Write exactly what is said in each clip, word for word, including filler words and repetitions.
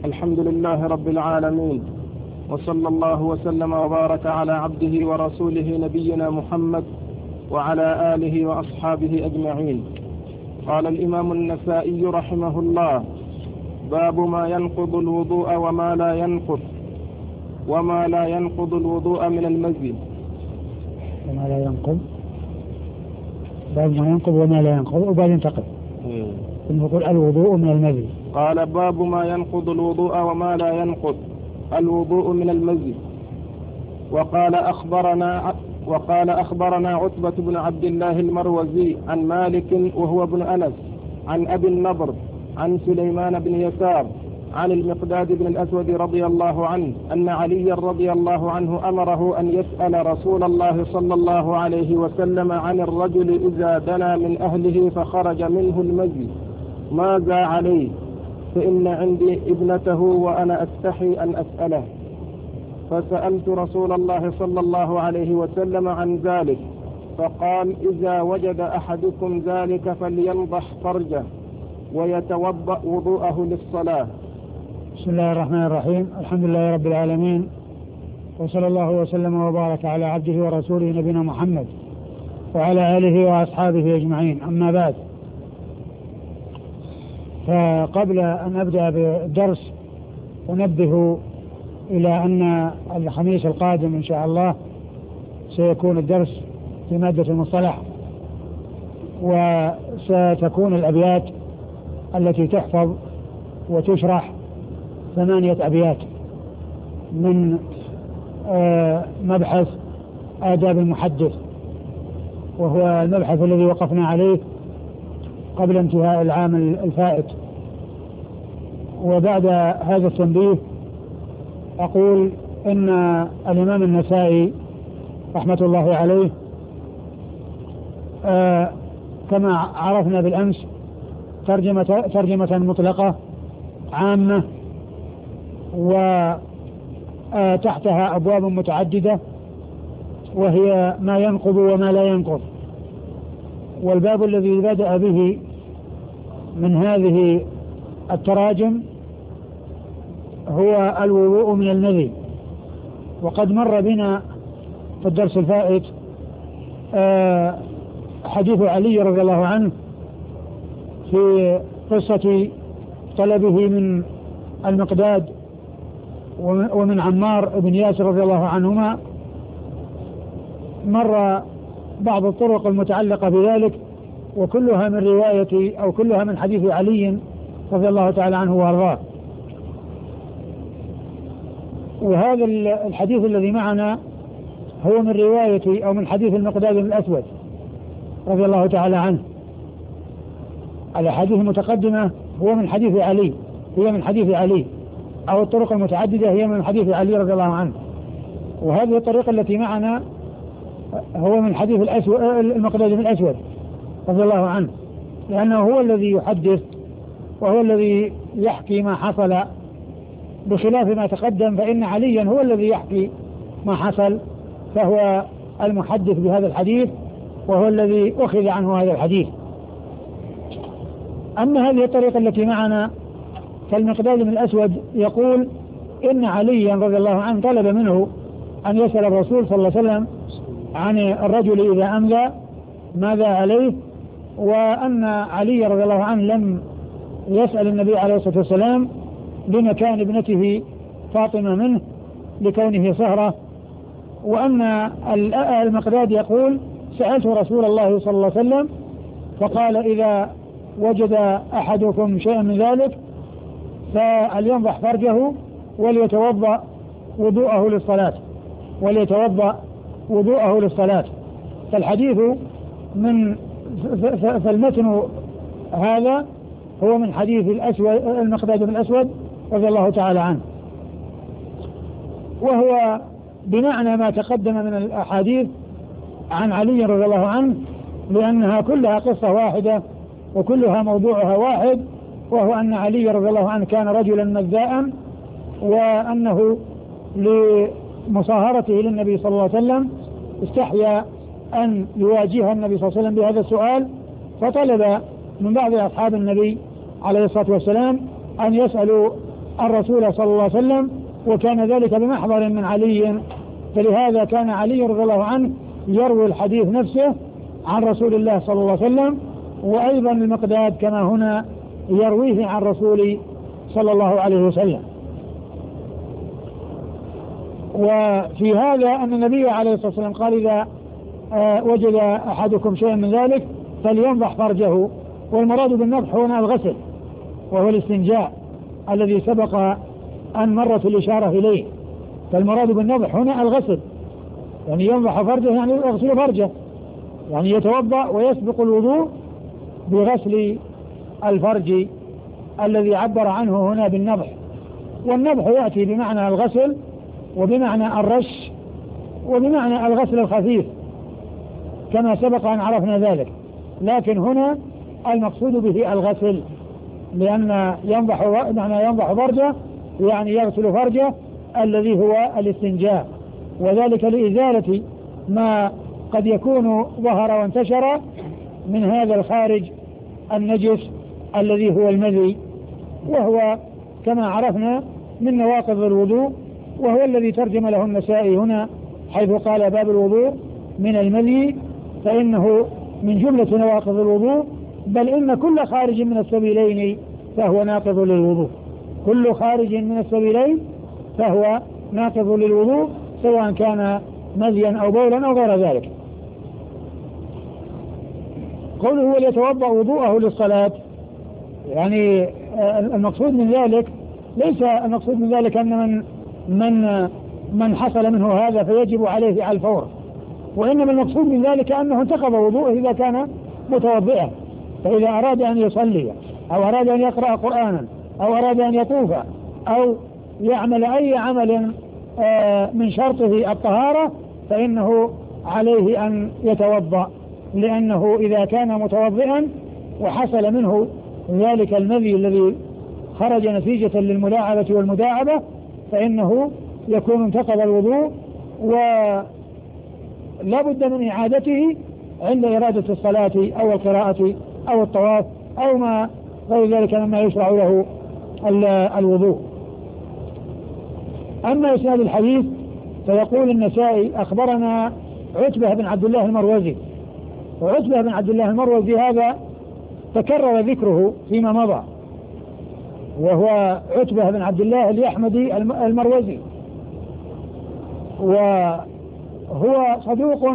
الحمد لله رب العالمين، وصلى الله وسلم وبارك على عبده ورسوله نبينا محمد وعلى آله وأصحابه أجمعين. قال الإمام النسائي رحمه الله: باب ما ينقض الوضوء وما لا ينقض وما لا ينقض الوضوء من المزي. وما لا ينقض باب ما ينقض وما لا ينقض وبعد ينتقض نقول الوضوء من المزي. قال: باب ما ينقض الوضوء وما لا ينقض الوضوء من المزي. وقال أخبرنا وقال أخبرنا عتبة بن عبد الله المروزي عن مالك وهو ابن أنس عن أبي النضر عن سليمان بن يسار عن المقداد بن الأسود رضي الله عنه أن علي رضي الله عنه أمره أن يسأل رسول الله صلى الله عليه وسلم عن الرجل إذا دنا من أهله فخرج منه المزي ماذا عليه، فإن عندي ابنته وأنا أستحي أن أسأله. فسألت رسول الله صلى الله عليه وسلم عن ذلك، فقال: إذا وجد أحدكم ذلك فلينضح فرجه ويتوضأ وضوءه للصلاة. بسم الله الرحمن الرحيم. الحمد لله رب العالمين، وصلى الله وسلم وبارك على عبده ورسوله نبينا محمد وعلى آله وأصحابه أجمعين. أما بعد، فقبل أن أبدأ بالدرس أنبه إلى أن الخميس القادم إن شاء الله سيكون الدرس في مادة المصطلح، وستكون الأبيات التي تحفظ وتشرح ثمانية أبيات من مبحث آداب المحدث، وهو المبحث الذي وقفنا عليه قبل انتهاء العام الفائت. وبعد هذا التنبيه أقول إن الإمام النسائي رحمة الله عليه آه كما عرفنا بالأمس ترجمة, ترجمة مطلقة عامة، وتحتها أبواب متعددة، وهي ما ينقض وما لا ينقض. والباب الذي بدأ به من هذه التراجم هو الوضوء من المذي. وقد مر بنا في الدرس الفائت حديث علي رضي الله عنه في قصة طلبه من المقداد ومن عمار بن ياسر رضي الله عنهما. مر بعض الطرق المتعلقة بذلك، وكلها من رواية أو كلها من حديث علي رضي الله تعالى عنه وارضاه. وهذا الحديث الذي معنا هو من رواية أو من حديث المقداد بن الأسود رضي الله تعالى عنه. الأحاديث المتقدمة هو من حديث علي هي من حديث علي أو الطرق المتعددة هي من حديث علي رضي الله عنه. وهذه الطريقة التي معنا هو من حديث الأسود المقداد بن الأسود رضي الله عنه، لأنه هو الذي يحدث وهو الذي يحكي ما حصل، بخلاف ما تقدم فإن عليا هو الذي يحكي ما حصل، فهو المحدث بهذا الحديث وهو الذي أخذ عنه هذا الحديث. أما هذه الطريقة التي معنا فالمقداد بن الأسود يقول إن عليا رضي الله عنه طلب منه أن يسأل الرسول صلى الله عليه وسلم عن الرجل إذا أملى ماذا عليه، وأن علي رضي الله عنه لم يسأل النبي عليه الصلاة والسلام لمكان ابنته فاطمة منه لكونه صهرة. وأن المقداد يقول سألت رسول الله صلى الله عليه وسلم فقال: إذا وجد أحدكم شيئا من ذلك فلينضح فرجه وليتوضأ وضوءه للصلاة وليتوضأ وضوءه للصلاة. فالحديث من فالمتن هذا هو من حديث الأسود المقداد بن الأسود رضي الله تعالى عنه، وهو بمعنى ما تقدم من الأحاديث عن علي رضي الله عنه، لأنها كلها قصة واحدة وكلها موضوعها واحد، وهو أن علي رضي الله عنه كان رجلا مذاء، وأنه لمصاهرته للنبي صلى الله عليه وسلم استحيا أن يواجه النبي صلى الله عليه وسلم بهذا السؤال، فطلب من بعض أصحاب النبي عليه الصلاة والسلام أن يسألوا الرسول صلى الله عليه وسلم، وكان ذلك بمحضر من علي، فلهذا كان علي رضي الله عنه يروي الحديث نفسه عن رسول الله صلى الله عليه وسلم، وأيضا المقداد كما هنا يرويه عن رسول صلى الله عليه وسلم. وفي هذا أن النبي عليه الصلاة والسلام قال إذا وجد أحدكم شيئا من ذلك فلينضح فرجه، والمراد بالنضح هنا الغسل وهو الاستنجاء الذي سبق أن مرت الإشارة إليه، فالمراد بالنضح هنا الغسل، يعني ينضح فرجه يعني يغسل فرجه، يعني يتوضأ ويسبق الوضوء بغسل الفرج الذي عبر عنه هنا بالنضح. والنضح يأتي بمعنى الغسل وبمعنى الرش وبمعنى الغسل الخفيف كما سبق أن عرفنا ذلك، لكن هنا المقصود به الغسل، لأن ينضح معنى ينضح فرجه يعني يغسل فرجه الذي هو الاستنجاء، وذلك لإزالة ما قد يكون ظهر وانتشر من هذا الخارج النجس الذي هو المذي، وهو كما عرفنا من نواقض الوضوء، وهو الذي ترجم له النسائي هنا حيث قال باب الوضوء من المذي، فإنه من جملة نواقض الوضوء، بل إن كل خارج من السبيلين فهو ناقض للوضوء، كل خارج من السبيلين فهو ناقض للوضوء سواء كان مذيا أو بولا أو غير ذلك. قوله وليتوضأ وضوءه للصلاة، يعني المقصود من ذلك ليس المقصود من ذلك أن من من من حصل منه هذا فيجب عليه على الفور، وإنما المقصود من ذلك أنه انتقض وضوءه إذا كان متوضئا، فإذا أراد أن يصلي أو أراد أن يقرأ قرآنا أو أراد أن يطوف أو يعمل أي عمل من شرطه الطهارة فإنه عليه أن يتوضأ، لأنه إذا كان متوضئا وحصل منه ذلك المذي الذي خرج نتيجة للملاعبة والمداعبة فإنه يكون انتقض الوضوء ولا بد من إعادته عند إرادة الصلاة أو القراءة أو الطواف أو ما غير ذلك مما يشرع له الوضوء. أما إسناد الحديث فيقول النسائي أخبرنا عتبة بن عبد الله المروزي، وعتبة بن عبد الله المروزي هذا تكرر ذكره فيما مضى، وهو عتبة بن عبد الله اليحمدي المروزي، وهو صدوق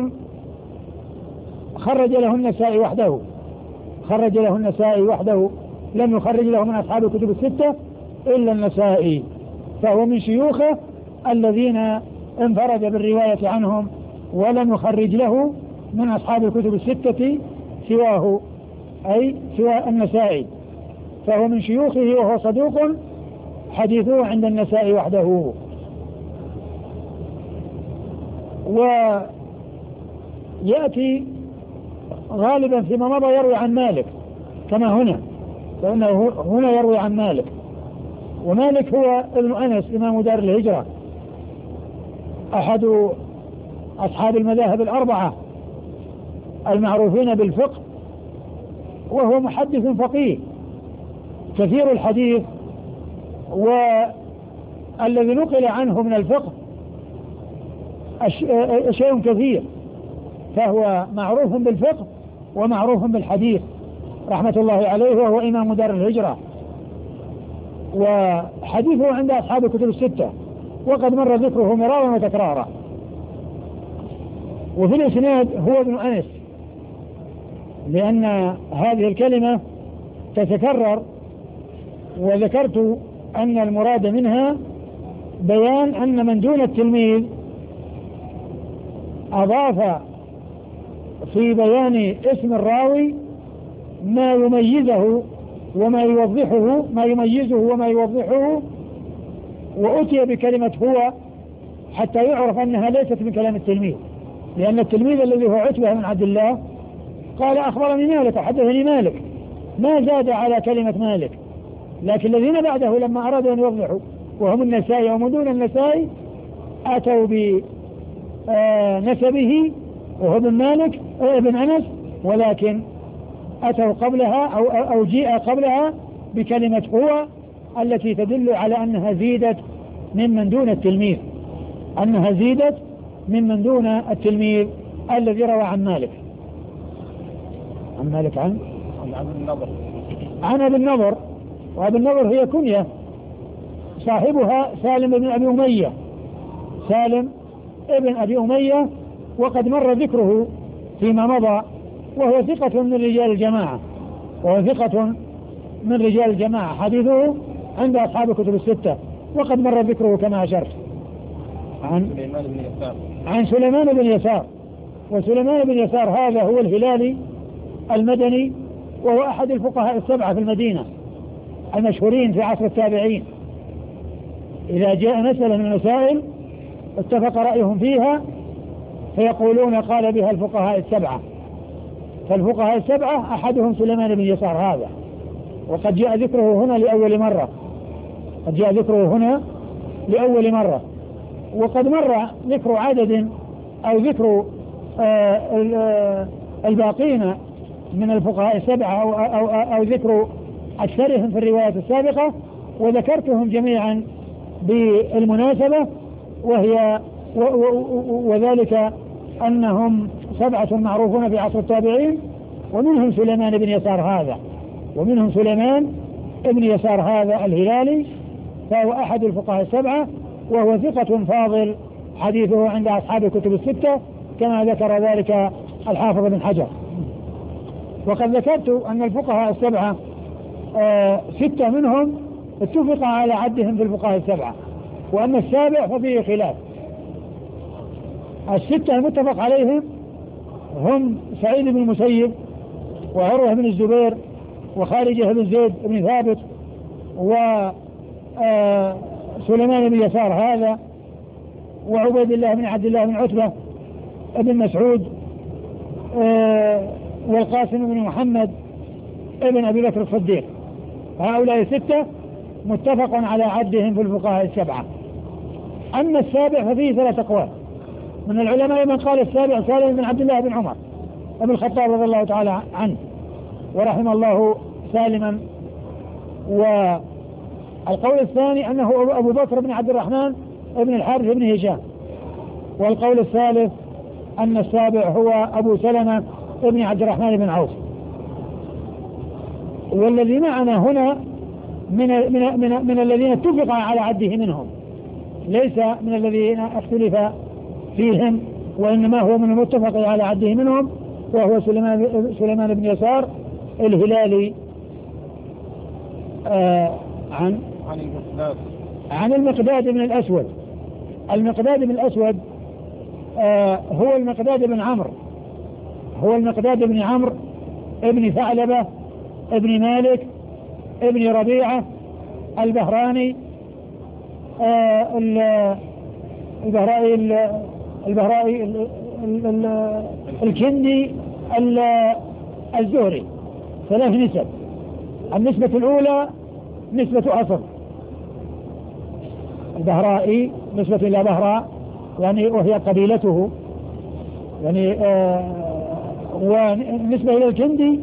خرج له النسائي وحده، خرج له النسائي وحده، لم يخرج له من أصحاب الكتب الستة إلا النسائي، فهو من شيوخه الذين انفرد بالرواية عنهم ولم يخرج له من أصحاب الكتب الستة سواه أي سوى النسائي، فهو من شيوخه وهو صدوق حديثه عند النسائي وحده. ويأتي غالبا فيما مضى يروي عن مالك كما هنا، لأنه هنا يروي عن مالك، ومالك هو ابن أنس إمام دار الهجرة أحد أصحاب المذاهب الأربعة المعروفين بالفقه، وهو محدث فقيه كثير الحديث، والذي نقل عنه من الفقه شيء كثير، فهو معروف بالفقه ومعروف بالحديث رحمة الله عليه، وهو إمام دار الهجرة، وحديثه عند أصحاب الكتب الستة وقد مر ذكره مرارا وتكرارا. وفي الإسناد هو ابن أنس، لأن هذه الكلمة تتكرر، وذكرت أن المراد منها بيان أن من دون التلميذ أضاف في بيان اسم الراوي ما يميزه وما يوضحه ما يميزه وما يوضحه، وأتي بكلمة هو حتى يعرف أنها ليست من كلام التلميذ، لأن التلميذ الذي هو عتبة بن عبد الله قال أخبرني مالك وحدثني مالك، ما زاد على كلمة مالك، لكن الذين بعده لما أرادوا أن يوضحوا وهم النسائي ومن دون النسائي أتوا بنسبه وهو ابن مالك ابن أنس، ولكن أتوا قبلها أو, أو جيء قبلها بكلمة هو التي تدل على أنها زيدت ممن دون التلميذ، أنها زيدت ممن دون التلميذ الذي روى عن مالك عن مالك عن عن النضر عن أبي النضر. وأبي النضر هي كنية، صاحبها سالم بن أبي أمية، سالم ابن أبي أمية، وقد مر ذكره فيما مضى، وهو ثقة من رجال الجماعة، وهو ثقة من رجال الجماعة، حديثه عند أصحاب الكتب الستة، وقد مر ذكره كما أشرت. عن سليمان بن يسار عن سليمان بن يسار. وسليمان بن يسار هذا هو الهلالي المدني، وهو أحد الفقهاء السبعة في المدينة المشهورين في عصر التابعين. إذا جاء مسألة من المسائل اتفق رأيهم فيها فيقولون قال بها الفقهاء السبعة، فالفقهاء السبعة أحدهم سليمان بن يسار هذا، وقد جاء ذكره هنا لأول مرة، قد جاء ذكره هنا لأول مرة. وقد مر ذكر عدد أو ذكر آه الباقين من الفقهاء السبعة أو, أو, أو, أو ذكر أكثرهم في الروايات السابقة، وذكرتهم جميعا بالمناسبة، وهي و و وذلك أنهم سبعة معروفون في عصر التابعين، ومنهم سليمان بن يسار هذا، ومنهم سليمان بن يسار هذا الهلالي، فهو أحد الفقهاء السبعة، وهو ثقة فاضل، حديثه عند أصحاب الكتب الستة كما ذكر ذلك الحافظ بن حجر. وقد ذكرت أن الفقهاء السبعة آه ستة منهم اتفق على عدهم في الفقهاء السبعة، وأما السابع ففيه خلاف. الستة المتفق عليهم هم سعيد بن المسيب، وعروة بن الزبير، وخارجة بن زيد بن ثابت، وسليمان بن يسار هذا، وعبيد الله بن عبد الله بن عتبة بن مسعود، والقاسم بن محمد ابن أبي بكر الصديق. هؤلاء الستة متفق على عدهم في الفقهاء السبعة. أما السابع ففيه ثلاث أقوال من العلماء، من قال السابع سالم بن عبد الله بن عمر ابن الخطاب رضي الله تعالى عنه ورحم الله سالما. والقول الثاني أنه أبو بكر بن عبد الرحمن ابن الحارث بن هشام. والقول الثالث أن السابع هو أبو سلمة ابن عبد الرحمن بن عوف. والذي معنا هنا من, من, من, من الذين اتفق على عده منهم، ليس من الذين اختلف فيهم، وإنما هو من المتفق على عده منهم، وهو سليمان, سليمان بن يسار الهلالي. آه عن عن المقداد عن المقداد بن الأسود. المقداد بن الأسود آه هو المقداد بن عمرو، هو المقداد بن عمرو ابن ثعلبة ابن مالك ابن ربيعة البهراني، آه البهرائي البهرائي الكندي الزهري. ثلاث نسب. النسبة الأولى نسبة أصل، البهرائي نسبة إلى بهراء يعني وهي قبيلته يعني، آه ونسبة إلى الكندي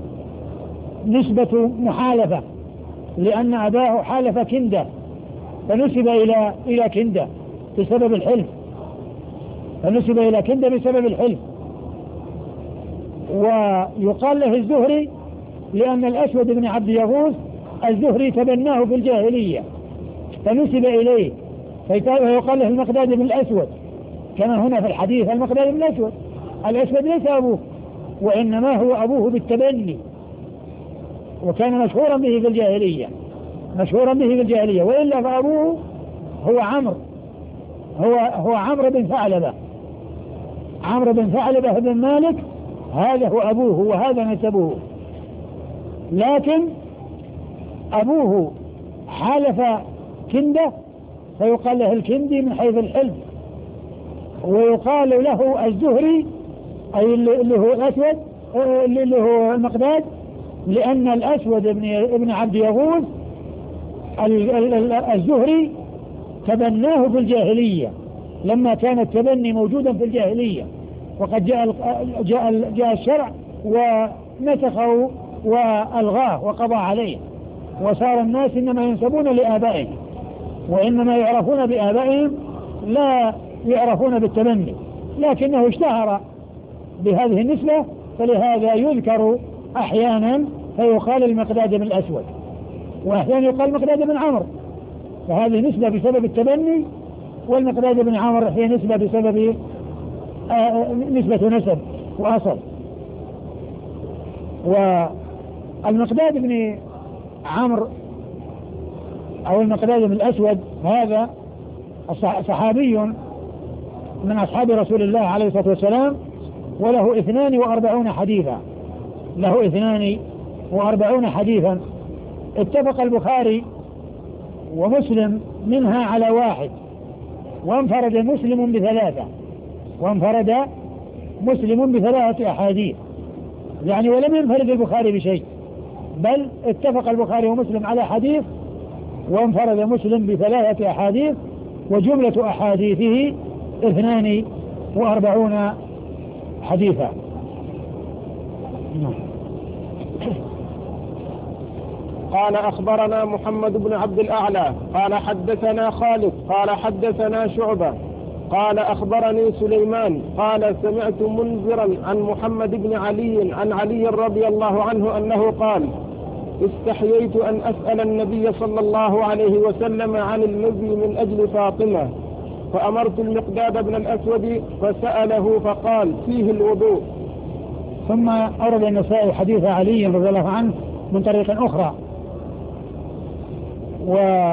نسبة محالفة، لأن أباه حالف كندة فنسب إلى إلى كندة بسبب الحلف، فنسب إلى كندة بسبب الحلف. ويقال له الزهري لأن الأسود بن عبد يغوث الزهري تبناه في الجاهلية فنسب إليه، فيقال له المقداد بن الأسود، كما هنا في الحديث المقداد بن الأسود. الأسود ليس أبوه، وإنما هو أبوه بالتبني، وكان مشهورا به في الجاهلية، مشهورا به في الجاهلية، وإلا فأبوه هو عمرو، هو هو عمرو بن ثعلبة، عمرو بن ثعلبة بن مالك، هذا هو أبوه وهذا نسبه. لكن أبوه حالف كندة فيقال له الكندي من حيث الحلف، ويقال له الزهري أي اللي هو الأسود اللي هو المقداد، لأن الأسود ابن عبد يغوث الزهري تبناه في الجاهلية لما كان التبني موجودا في الجاهلية، وقد جاء جاء جاء الشرع ونسخه وألغاه وقضى عليه، وصار الناس إنما ينسبون لآبائهم، وإنما يعرفون بآبائهم لا يعرفون بالتبني، لكنه اشتهر بهذه النسبة، فلهذا يذكر أحيانا فيقال المقداد بن الأسود، وأحيانا يقال مقداد بن عمرو، فهذه نسبة بسبب التبني، والمقداد بن عمرو هي نسبة بسبب آه نسبة نسب وأصل. والمقداد بن عمرو أو المقداد بن الأسود هذا صحابي من أصحاب رسول الله عليه الصلاة والسلام، وله اثنان وأربعون حديثا له اثنان وأربعون حديثا اتفق البخاري ومسلم منها على واحد، وانفرد مسلم بثلاثة وانفرد مسلم بثلاثة أحاديث، يعني ولم ينفرد البخاري بشيء، بل اتفق البخاري ومسلم على حديث، وانفرد مسلم بثلاثة أحاديث، وجملة أحاديثه اثنان وأربعون حديثا. قال أخبرنا محمد بن عبد الأعلى قال حدثنا خالد قال حدثنا شعبة قال أخبرني سليمان قال سمعت منذرا عن محمد بن علي عن علي رضي الله عنه أنه قال استحييت أن أسأل النبي صلى الله عليه وسلم عن المزي من أجل فاطمة، فأمرت المقداد بن الأسود فسأله فقال فيه الوضوء. ثم أورد النسائي حديث علي رضي الله عنه من طريق أخرى، و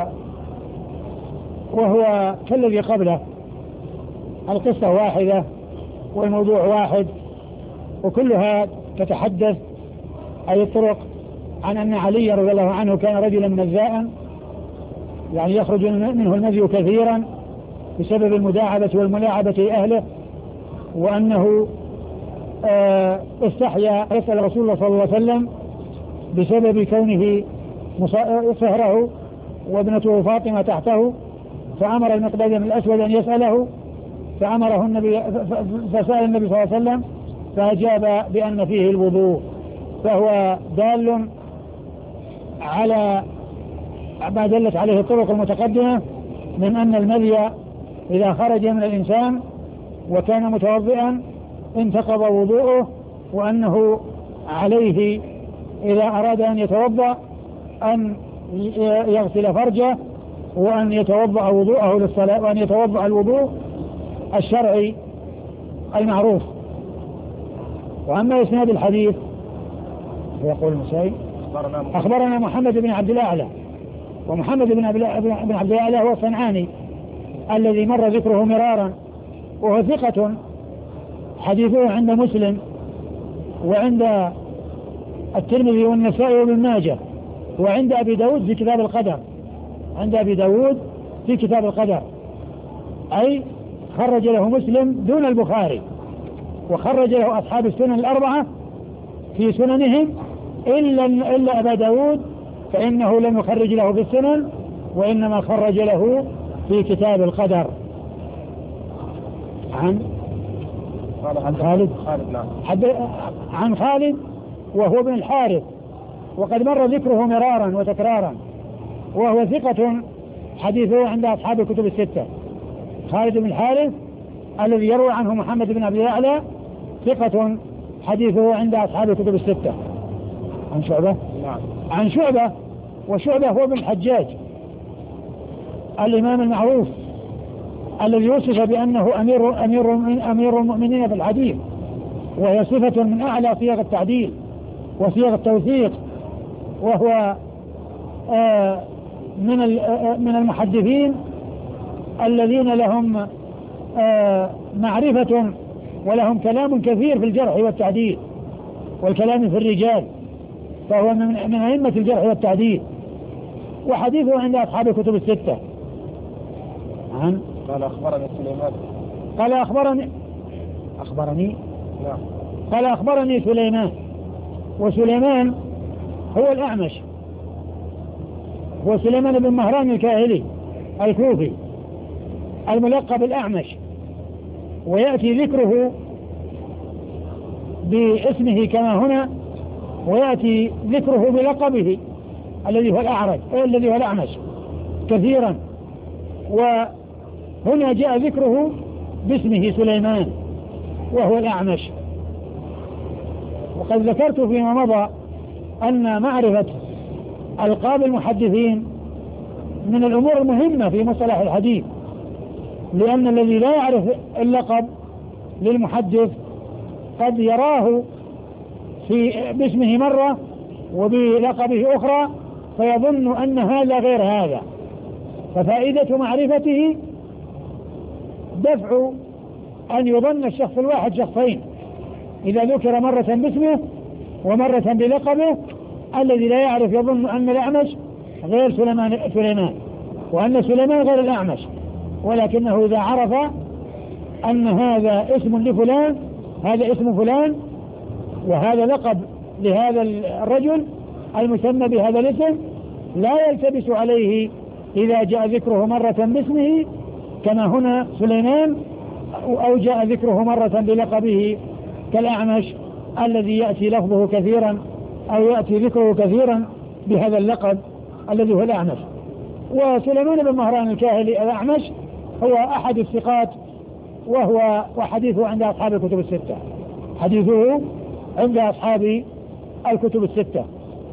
وهو كالذي قبله، القصة واحدة والموضوع واحد، وكلها تتحدث أي الطرق عن أن علي رضي الله عنه كان رجلا مزاء، يعني يخرج منه المزي كثيرا بسبب المداعبة والملاعبة أهله، وأنه آه استحيا يسأل رسول الله صلى الله عليه وسلم بسبب كونه صهره وابنته فاطمة تحته، فأمر المقداد بن الأسود أن يسأله، فأمره النبي فسأل النبي صلى الله عليه وسلم فأجاب بأن فيه الوضوء، فهو دال على ما دلت عليه الطرق المتقدمة من أن المذي إذا خرج من الإنسان وكان متوضئا انتقض وضوءه، وأنه عليه إذا أراد أن يتوضأ أن يغسل فرجه، وأن يتوضأ وضوءه للصلاة، وأن يتوضأ الوضوء الشرعي المعروف. وأما إسناد الحديث يقول النسائي أخبرنا محمد بن عبد الأعلى، ومحمد بن عبد الأعلى هو الصنعاني الذي مر ذكره مرارا، وهو ثقة حديثه عند مسلم وعند الترمذي والنسائي وابن ماجه، وعند أبي داود في كتاب القدر عند أبي داود في كتاب القدر أي خرج له مسلم دون البخاري، وخرج له أصحاب السنن الأربعة في سننهم إلا, إلا أبا داود، فإنه لم يخرج له في السنن، وإنما خرج له في كتاب القدر. عن عن خالد عن خالد وهو ابن الحارث، وقد مر ذكره مرارا وتكرارا، وهو ثقة حديثه عند أصحاب الكتب الستة. خالد بن الحارث الذي يروي عنه محمد بن عبد الأعلى ثقة حديثه عند أصحاب الكتب الستة. عن شعبة نعم. عن شعبة، وشعبة هو ابن الحجاج الإمام المعروف الذي وصف بأنه أمير, أمير, أمير المؤمنين في الحديث، وهي صفة من أعلى صيغ التعديل وصيغ التوثيق، وهو آه من من المحدثين الذين لهم آه معرفة ولهم كلام كثير في الجرح والتعديل والكلام في الرجال، فهو من من أئمة الجرح والتعديل، وحديثه عند أصحاب الكتب الستة. عن قال أخبرني سليمان قال أخبرني أخبرني نعم. قال أخبرني سليمان، وسليمان هو الأعمش، هو سليمان بن مهران الكاهلي الكوفي الملقب الأعمش، ويأتي ذكره باسمه كما هنا، ويأتي ذكره بلقبه الذي هو الأعرج الذي هو الأعمش كثيرا. وهنا جاء ذكره باسمه سليمان وهو الأعمش. وقد ذكرت فيما مضى أن معرفة ألقاب المحدثين من الأمور المهمة في مصطلح الحديث، لأن الذي لا يعرف اللقب للمحدث قد يراه في باسمه مرة وبلقبه أخرى فيظن أن هذا غير هذا. ففائدة معرفته دفع أن يظن الشخص الواحد شخصين إذا ذكر مرة باسمه ومرة بلقبه. الذي لا يعرف يظن أن الأعمش غير سليمان, سليمان وأن سليمان غير الأعمش، ولكنه إذا عرف أن هذا اسم لفلان هذا اسم فلان وهذا لقب لهذا الرجل المسمى بهذا الاسم لا يلتبس عليه إذا جاء ذكره مرة باسمه كما هنا سليمان، أو جاء ذكره مرة بلقبه كالأعمش الذي يأتي لفظه كثيرا أو يأتي ذكره كثيرا بهذا اللقب الذي هو الأعمش. وسليمان بن مهران الكاهلي الأعمش هو أحد الثقات، وهو وحديثه عند أصحاب الكتب الستة حديثه عند أصحاب الكتب الستة.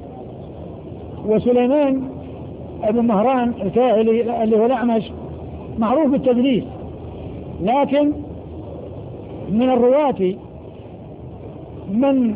وسليمان بن مهران الكاهلي اللي هو الأعمش معروف بالتدليس، لكن من الرواة من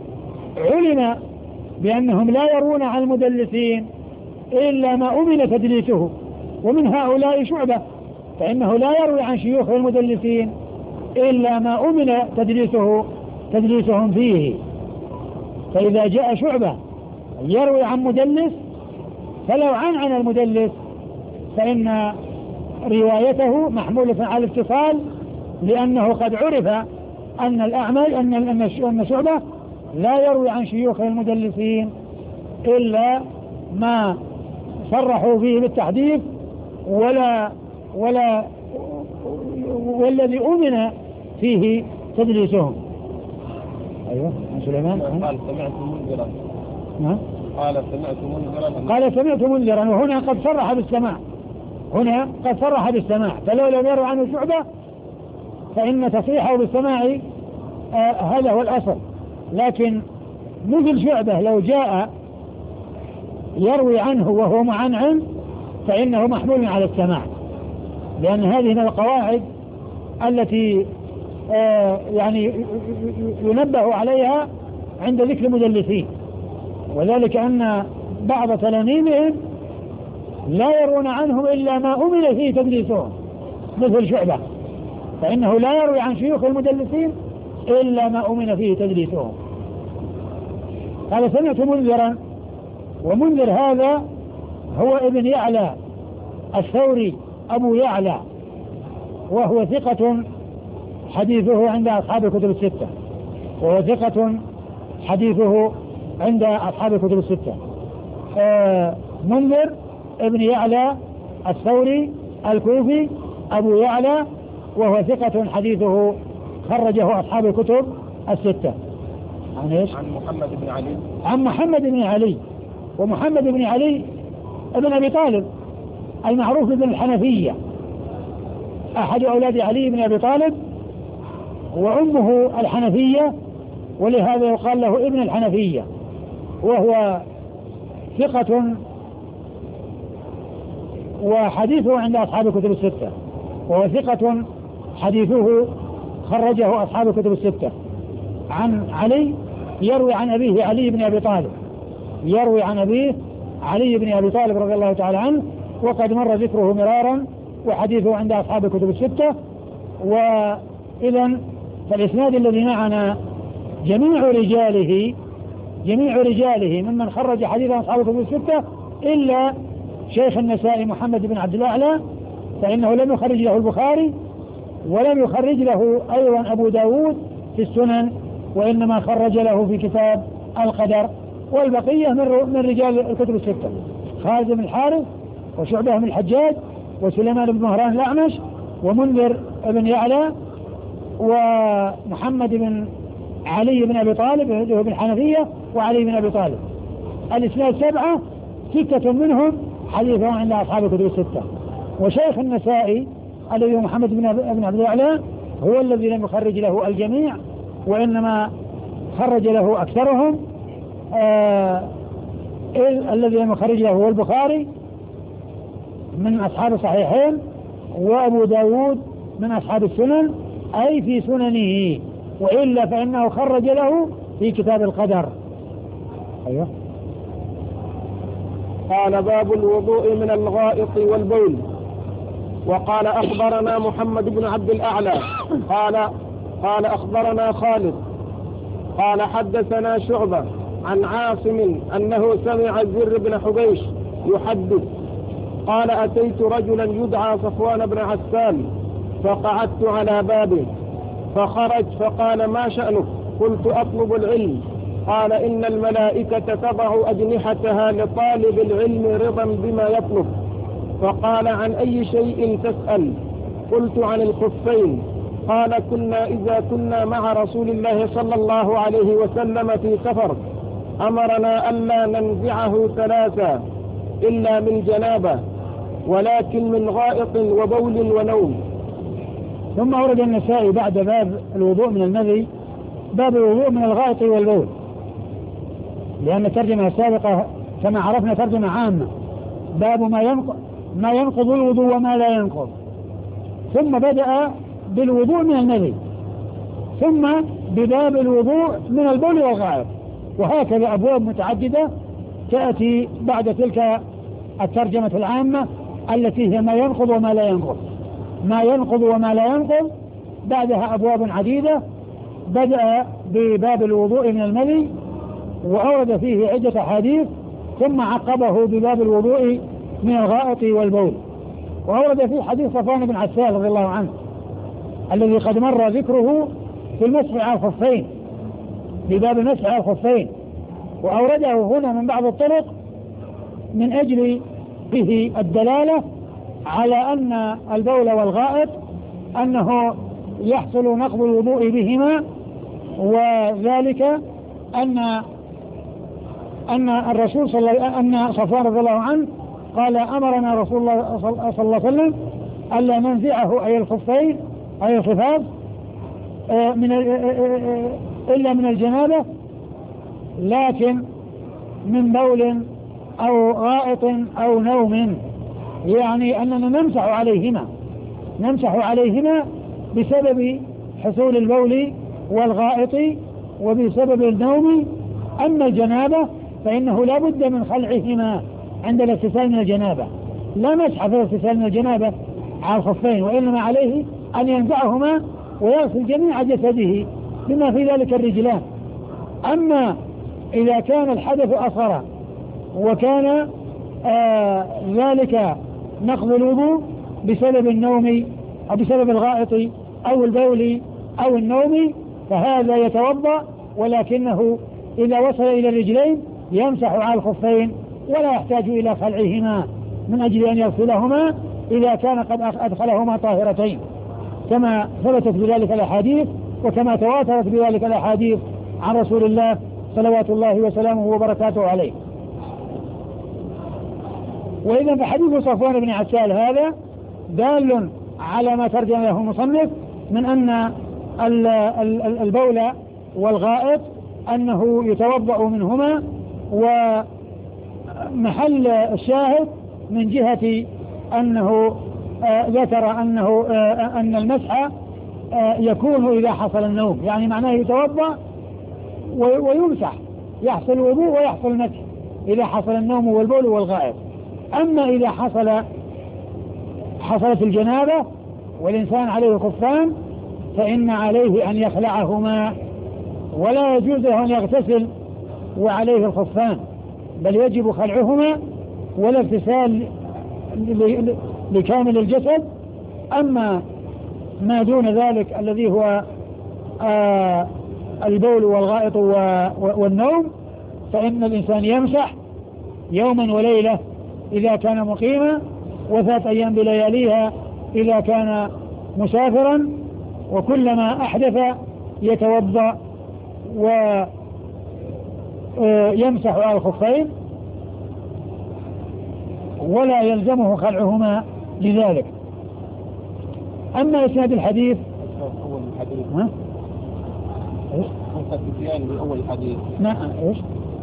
علم بأنهم لا يرون عن المدلسين إلا ما أمن تدليسه، ومن هؤلاء شعبة فإنه لا يروي عن شيوخ المدلسين إلا ما أمن تدليسه تدليسهم فيه. فإذا جاء شعبة يروي عن مدلس فلو عن عن المدلس فإن روايته محمولة على الاتصال، لأنه قد عرف أن الأعمال أن أن شعبة لا يروي عن شيوخ المدلسين إلا ما صرحوا فيه بالتحديث ولا ولا والذي أمن فيه تدليسهم. أيوة عن سليمان قال سمعت منذرا نعم قال سمعت منذرا قال سمعت منذرا وهنا قد صرح بالسماع هنا قد صرح بالسماع فلو لم يروا عنه شعبة فإن تصريحه بالسماع آه هذا هو الأصل. لكن مثل شعبة لو جاء يروي عنه وهو معنعن فإنه محمول على السماع، لأن هذه من القواعد التي آه يعني ينبه عليها عند ذكر المدلسين، وذلك أن بعض تلاميذهم لا يرون عنهم إلا ما أمن فيه تدليسهم مثل شعبة، فإنه لا يروي عن شيوخ المدلسين إلا ما أمن فيه تدليسهم. قال سمعت منذرا، ومنذر هذا هو ابن يعلى الثوري أبو يعلى، وهو ثقة حديثه عند أصحاب الكتب الستة وهو ثقة حديثه عند أصحاب الكتب الستة. آه منذر ابن يعلى الثوري الكوفي أبو يعلى، وهو ثقة حديثه خرجه أصحاب الكتب الستة. عن ايش؟ عن محمد بن علي عن محمد بن علي، ومحمد بن علي ابن أبي طالب المعروف بن الحنفية، أحد أولاد علي بن أبي طالب، وأمه الحنفية، ولهذا يقال له ابن الحنفية، وهو ثقة وحديثه عند أصحاب الكتب الستة، وهو ثقة حديثه خرجه أصحاب الكتب الستة. عن علي يروي عن أبيه علي بن أبي طالب يروي عن أبيه علي بن أبي طالب رضي الله تعالى عنه، وقد مر ذكره مرارا، وحديثه عند أصحاب الكتب الستة. وإذن فالإسناد الذي معنا جميع رجاله جميع رجاله ممن خرج حديث أصحاب الكتب الستة إلا شيخ النسائي محمد بن عبد الأعلى، فإنه لم يخرج له البخاري ولم يخرج له أيضا أبو داود في السنن، وإنما خرج له في كتاب القدر. والبقية من رجال الكتب الستة: خالد بن الحارث، وشعبة بن الحجاج، وسليمان بن مهران الأعمش، ومنذر بن يعلى، ومحمد بن علي بن أبي طالب بن حنفية، وعلي بن أبي طالب. الإسناد سبعة ستة منهم حديثهم عند أصحاب الكتب الستة. وشيخ النسائي الذي هو محمد بن عبد الأعلى هو الذي لم يخرج له الجميع، وإنما خرج له أكثرهم. آه الذي لم يخرج له هو البخاري من أصحاب الصحيحين، وأبو داود من أصحاب السنن أي في سننه، وإلا فإنه خرج له في كتاب القدر. أيوه. قال باب الوضوء من الغائط والبول. وقال أخبرنا محمد بن عبد الأعلى قال قال أخبرنا خالد قال حدثنا شعبة عن عاصم أنه سمع زر بن حبيش يحدث قال أتيت رجلا يدعى صفوان بن عسال فقعدت على بابه فخرج فقال ما شأنك؟ قلت أطلب العلم. قال إن الملائكة تضع أجنحتها لطالب العلم رضا بما يطلب. فقال عن أي شيء تسأل؟ قلت عن الخفين. قال كنا إذا كنا مع رسول الله صلى الله عليه وسلم في سفر أمرنا ألا ننزعه ثلاثا إلا من جنابه ولكن من غائط وبول ونوم. ثم ورد النسائي بعد باب الوضوء من المذي باب الوضوء من الغائط والبول، لأن الترجمة السابقة كما عرفنا ترجمة عامة، باب ما ينقض ما ينقض الوضوء وما لا ينقض، ثم بدأ بالوضوء من المذي، ثم بباب الوضوء من البول والغائط، وهكذا أبواب متعددة تأتي بعد تلك الترجمة العامة التي هي ما ينقض وما لا ينقض. ما ينقض وما لا ينقض بعدها أبواب عديدة. بدأ بباب الوضوء من المذي وأورد فيه عدة حديث، ثم عقبه بباب الوضوء من الغائط والبول، وأورد فيه حديث صفوان بن عسال رضي الله عنه الذي قد مر ذكره في المسح على الخفين، بباب المسح على الخفين، وأورده هنا من بعض الطرق من أجل به الدلالة على أن البول والغائط أنه يحصل نقض الوضوء بهما، وذلك أن أن الرسول صلى الله أن صفوان رضي الله عنه قال أمرنا رسول الله صلى الله عليه وسلم ألا ننزعه أي الخفين أي الخفاف من إلا من الجنابة، لكن من بول أو غائط أو نوم، يعني أننا نمسح عليهما نمسح عليهما بسبب حصول البول والغائط وبسبب النوم. أما الجنابة فإنه لا بد من خلعهما عند الاغتسال من الجنابة، لا مسح في الاغتسال من الجنابة على الخفين، وإنما عليه أن ينزعهما ويغسل جميع جسده بما في ذلك الرجلان. أما إذا كان الحدث أصغر وكان آه ذلك نقض الوضوء بسبب النوم أو بسبب الغائط أو البول أو النوم فهذا يتوضأ، ولكنه إذا وصل إلى الرجلين يمسح على الخفين ولا يحتاج إلى خلعهما من أجل أن يغسلهما إذا كان قد أدخلهما طاهرتين، كما ثبتت بذلك الأحاديث وكما تواترت بذلك الأحاديث عن رسول الله صلوات الله وسلامه وبركاته عليه. وإذا فحديث صفوان بن عسال هذا دال على ما ترجم له المصنف من أن البول والغائط أنه يتوضأ منهما، ومحل الشاهد من جهة أنه آه ذكر أنه آه أن المسح آه يكون إذا حصل النوم، يعني معناه يتوضأ ويمسح، يحصل الوضوء ويحصل المسح إذا حصل النوم والبول والغائط. أما إذا حصل حصلت الجنابة والإنسان عليه خفان فإن عليه أن يخلعهما، ولا يجوز له أن يغتسل وعليه الخفان، بل يجب خلعهما والاغتسال لكامل الجسد. أما ما دون ذلك الذي هو آه البول والغائط والنوم فإن الإنسان يمسح يوما وليلة إذا كان مقيما، وثلاث أيام بلياليها إذا كان مسافرا، وكلما أحدث يتوضأ ويمسح على الخفين. ولا يلزمه خلعهما لذلك. أما إسناد الحديث أول الحديث ها؟ إيش؟ أول الحديث نعم إيش؟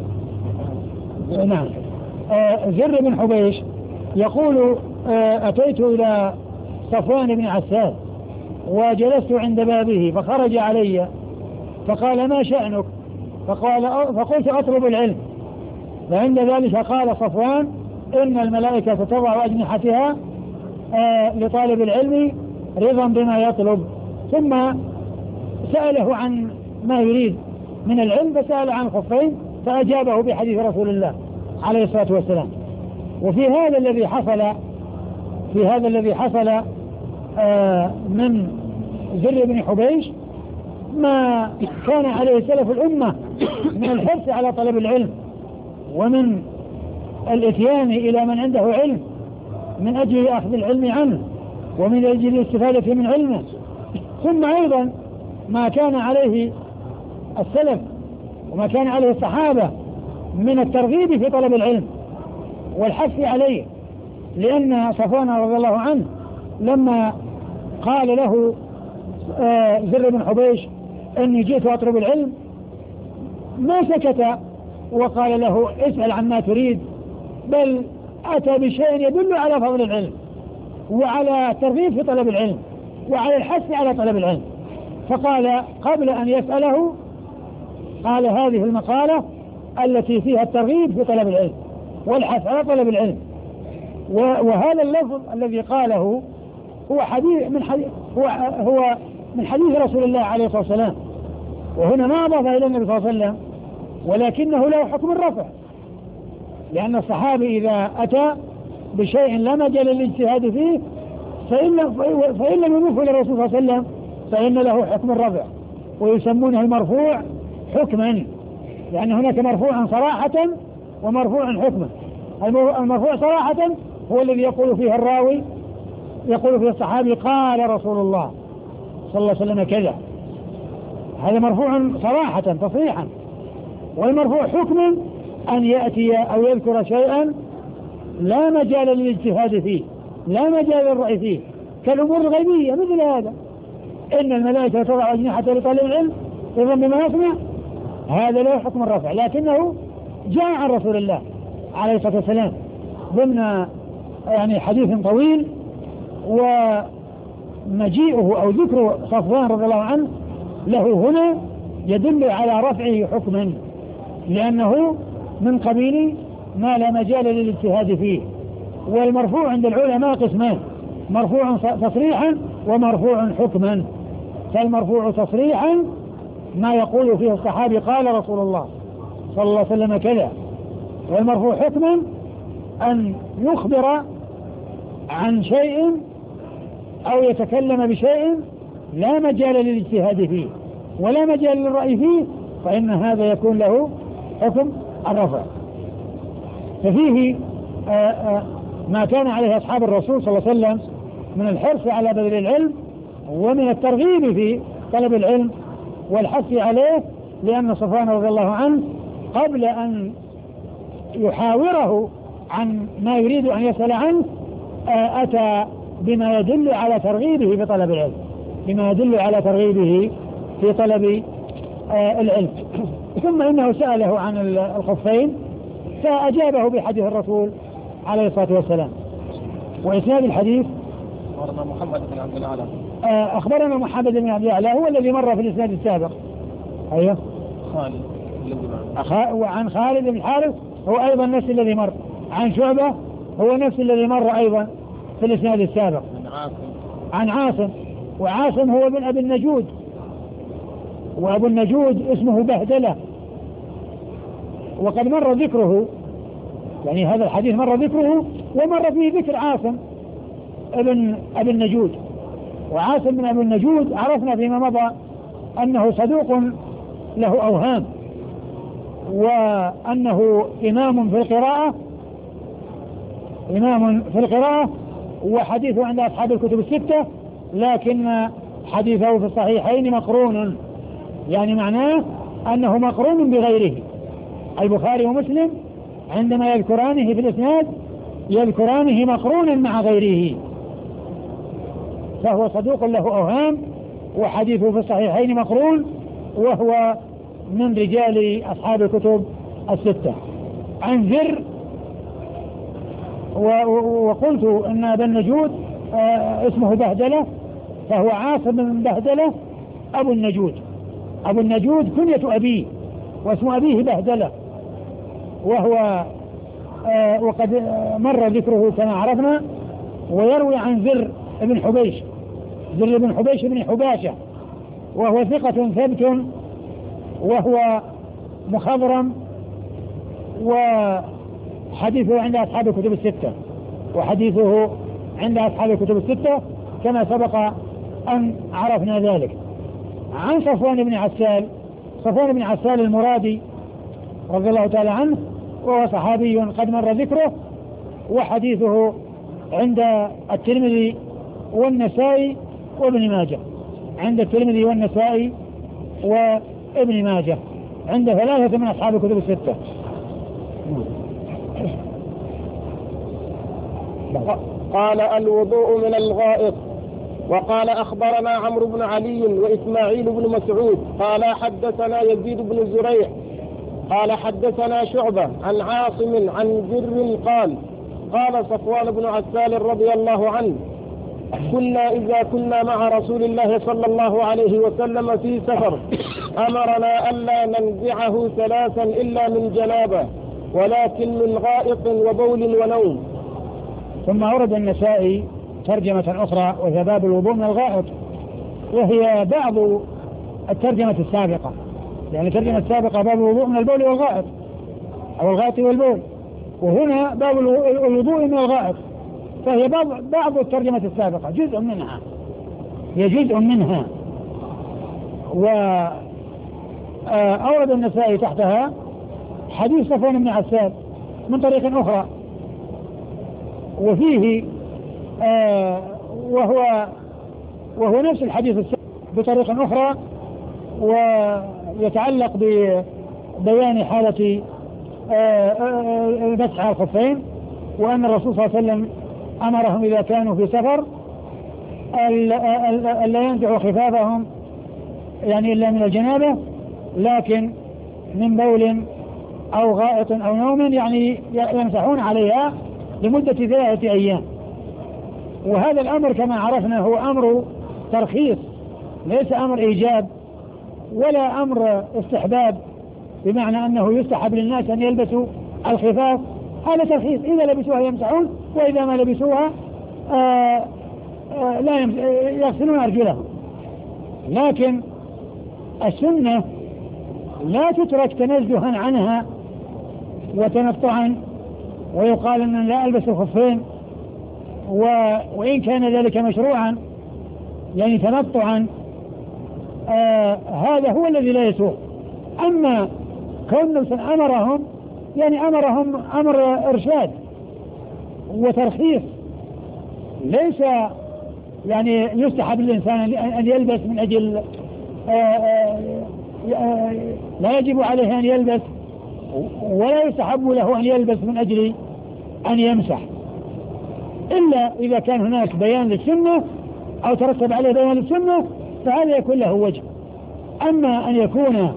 نعم. آه زر بن حبيش يقول آه أتيت إلى صفوان بن عسال وجلست عند بابه فخرج علي فقال ما شأنك؟ فقال فقلت أطلب العلم. فعند ذلك قال صفوان إن الملائكة تضع أجنحتها آه لطالب العلم رضا بما يطلب. ثم سأله عن ما يريد من العلم فسأل عن الخفين فأجابه بحديث رسول الله عليه الصلاة والسلام. وفي هذا الذي حصل في هذا الذي حصل آه من زر بن حبيش ما كان عليه سلف الأمة من الحرص على طلب العلم ومن الاتيان إلى من عنده علم من أجل أخذ العلم عنه ومن أجل الاستفادة من علمه. ثم أيضا ما كان عليه السلف وما كان عليه الصحابة من الترغيب في طلب العلم والحث عليه، لأن صفوان رضي الله عنه لما قال له آه زر بن حبيش إني جئت أطلب العلم ما سكت وقال له اسأل عما تريد، بل أتى بشيء يدل على فضل العلم وعلى الترغيب في طلب العلم وعلى الحث على طلب العلم. فقال قبل أن يسأله قال هذه المقالة التي فيها الترغيب في طلب العلم والحث على طلب العلم. وهذا اللفظ الذي قاله هو حديث من حديث هو, هو من حديث رسول الله عليه الصلاة والسلام، وهنا ما أضاف إلى النبي صلى الله عليه وسلم ولكنه له حكم الرفع، لأن الصحابي إذا أتى بشيء لا مجال للاجتهاد فيه فإن, فإن لم يضيفه إلى الرسول صلى الله عليه وسلم فإن له حكم الرفع، ويسمونه المرفوع حكما، لأن هناك مرفوعا صراحة ومرفوعا حكما. المرفوع صراحة هو الذي يقول فيه الراوي يقول فيه الصحابي قال رسول الله صلى الله عليه وسلم كذا، هذا مرفوع صراحة تصريحا. والمرفوع حكما أن يأتي أو يذكر شيئا لا مجال للاجتهاد فيه لا مجال للرأي فيه كالأمور الغيبية مثل هذا، إن الملائكة تضع أجنحة لطالب العلم إذن بما يسمع، هذا له حكم الرفع، لكنه جاء عن رسول الله عليه الصلاة والسلام ضمن يعني حديث طويل، ومجيئه أو ذكر صفوان رضي الله عنه له هنا يدل على رفعه حكما، لأنه من قبيل ما لا مجال للاجتهاد فيه. والمرفوع عند العلماء قسمان، مرفوع تصريحا ومرفوع حكما. فالمرفوع تصريحا ما يقول فيه الصحابي قال رسول الله صلى الله عليه وسلم كذا، والمرفوع حكما أن يخبر عن شيء أو يتكلم بشيء لا مجال للاجتهاد فيه ولا مجال للرأي فيه، فإن هذا يكون له حكم الرفع. ففيه آآ آآ ما كان عليه أصحاب الرسول صلى الله عليه وسلم من الحرص على بذل العلم ومن الترغيب في طلب العلم والحث عليه، لأن صفوان رضي الله عنه قبل أن يحاوره عن ما يريد أن يسأل عنه أتى بما يدل على ترغيبه في طلب العلم بما يدل على ترغيبه في طلب العلم. ثم إنه سأله عن الخفين فأجابه بحديث الرسول عليه الصلاة والسلام. وإسناد الحديث أخبرنا محمد بن عبد الأعلى أخبرنا محمد بن عبد الأعلى هو الذي مر في الإسناد السابق. أيوه خالد أخ... وعن خالد بن الحارث هو أيضا نفس الذي مر، عن شعبة هو نفس الذي مر أيضا في الإسناد السابق، عن عاصم عن عاصم وعاصم هو من أبي النجود، وأبو النجود اسمه بهدلة، وقد مر ذكره، يعني هذا الحديث مر ذكره ومر فيه ذكر عاصم ابن أبي النجود. وعاصم بن أبي النجود عرفنا فيما مضى أنه صدوق له أوهام، وأنه إمام في القراءة إمام في القراءة وحديثه عند أصحاب الكتب الستة، لكن حديثه في الصحيحين مقرون، يعني معناه أنه مقرون بغيره. البخاري ومسلم عندما يذكرانه في الإسناد يذكرانه مقرونا مع غيره، فهو صدوق له أوهام، وحديثه في الصحيحين مقرون، وهو من رجال أصحاب الكتب الستة. عن ذر، وقلت أن أبا النجود اسمه بهدلة، فهو عاصم بن بهدلة أبو النجود. أبو النجود كنية أبيه، واسم أبيه بهدلة، وهو وقد مر ذكره كما عرفنا. ويروي عن ذر بن حبيش، ذر بن حبيش بن حباشة، وهو ثقة ثبت، وهو مخضرم، وحديثه عند أصحاب الكتب الستة، وحديثه عند أصحاب الكتب الستة كما سبق أن عرفنا ذلك. عن صفوان بن عسال، صفوان بن عسال المرادي رضي الله تعالى عنه، وهو صحابي قد مر ذكره، وحديثه عند الترمذي والنسائي وابن ماجه، عند الترمذي والنسائي وابن ماجه، عند ثلاثة من أصحاب الكتب الستة. قال الوضوء من الغائط. وقال أخبرنا عمرو بن علي وإسماعيل بن مسعود قال حدثنا يزيد بن زريع قال حدثنا شعبة عن عاصم عن جر قال قال صفوان بن عسال رضي الله عنه: كنا إذا كنا مع رسول الله صلى الله عليه وسلم في سفر أمرنا ألا ننزعه ثلاثا إلا من جنابه، ولكن من غائط وبول ونوم. ثم أورد النسائي ترجمة أخرى، وهي باب الوضوء من الغائط، وهي بعض الترجمة السابقة، يعني الترجمة السابقة باب الوضوء من البول والغائط أو الغائط والبول، وهنا باب الوضوء من الغائط، فهي بعض بعض الترجمة السابقة، جزء منها، هي جزء منها. وأورد النسائي تحتها حديث صفوان بن عسال من طريق أخرى، وفيه آه وهو وهو نفس الحديث السابق بطريق أخرى، ويتعلق ببيان حالة مسح على الخفين، وأن الرسول صلى الله عليه وسلم أمرهم إذا كانوا في سفر ألا ينزعوا خفافهم يعني إلا من الجنابة، لكن من بول أو غائط أو نوم يعني يمسحون عليها لمدة ثلاثة أيام. وهذا الأمر كما عرفنا هو أمر ترخيص، ليس أمر إيجاب ولا أمر استحباب، بمعنى أنه يستحب للناس أن يلبسوا الخفاف، هذا ترخيص، إذا لبسوها يمسحون، وإذا ما لبسوها آآ آآ لا يغسلون أرجلهم. لكن السنة لا تترك تنزها عنها وتنطعا، ويقال أن لا ألبس الخفين، وإن كان ذلك مشروعا يعني تنطعا، هذا هو الذي لا يسوق. أما كون أمرهم يعني أمرهم أمر إرشاد وترخيص، ليس يعني يستحب للإنسان أن يلبس من أجل لا يجب عليه أن يلبس، ولا يستحب له أن يلبس من أجل أن يمسح، إلا إذا كان هناك بيان للسنة أو ترتب عليه بيان للسنة، فهذا يكون له وجه. أما أن يكون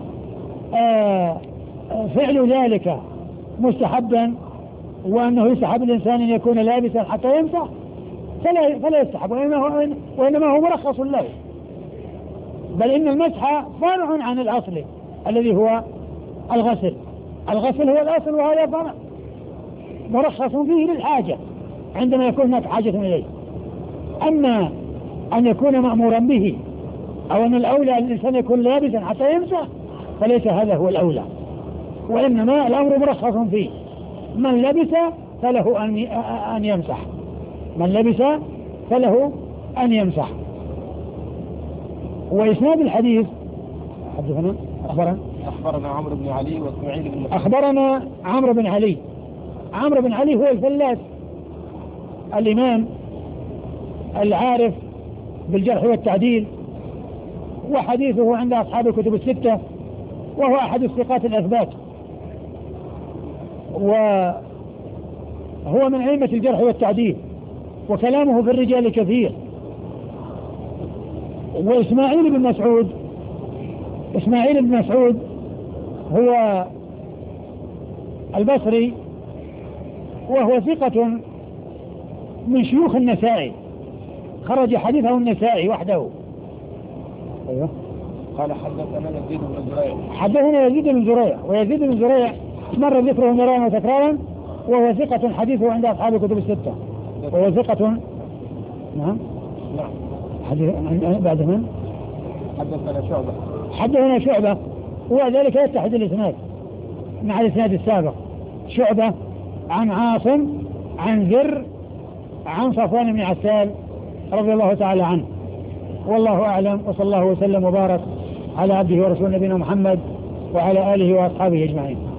فعل ذلك مستحبا، وأنه يستحب الإنسان أن يكون لابسا حتى يمسح، فلا, فلا يستحب، وإنما هو مرخص له، بل إن المسح فرع عن الأصل الذي هو الغسل. الغسل هو الأصل، وهذا فرع مرخص فيه للحاجة عندما يكون هناك حاجة إليه. أما أن يكون مأمورا به أو أن الأولى الإنسان يكون لابسا حتى يمسح، فليس هذا هو الأولى، وإنما الأمر مرخص فيه، من لبس فله أن أن يمسح، من لبس فله أن يمسح. وإسناد الحديث حدثنا أخبرنا أخبرنا عمرو بن علي وإسماعيل بن مسعود. أخبرنا عمرو بن علي. عمرو بن علي هو الفلاس الإمام العارف بالجرح والتعديل، وحديثه عند أصحاب الكتب الستة، وهو أحد الثقات الأثبات. هو من أئمة الجرح والتعديل وكلامه في الرجال كثير. وإسماعيل بن مسعود إسماعيل بن مسعود هو البصري وهو ثقة من شيوخ النسائي، خرج حديثه النسائي وحده. أيوه. قال حدثنا يزيد بن زريع حدثنا يزيد بن زريع ويزيد بن زريع مر ذكره مرارا وتكرارا، وهو ثقة حديثه عند أصحاب الكتب الستة، وهو ثقة. نعم نعم. حديث بعد من؟ حدثنا شعبة حدثنا شعبة، وذلك يتحد الإسناد مع الإسناد السابق. شعبة عن عاصم عن زر عن صفوان بن عسال رضي الله تعالى عنه. والله أعلم، وصلى الله وسلم وبارك على عبده ورسوله نبينا محمد وعلى آله وأصحابه أجمعين.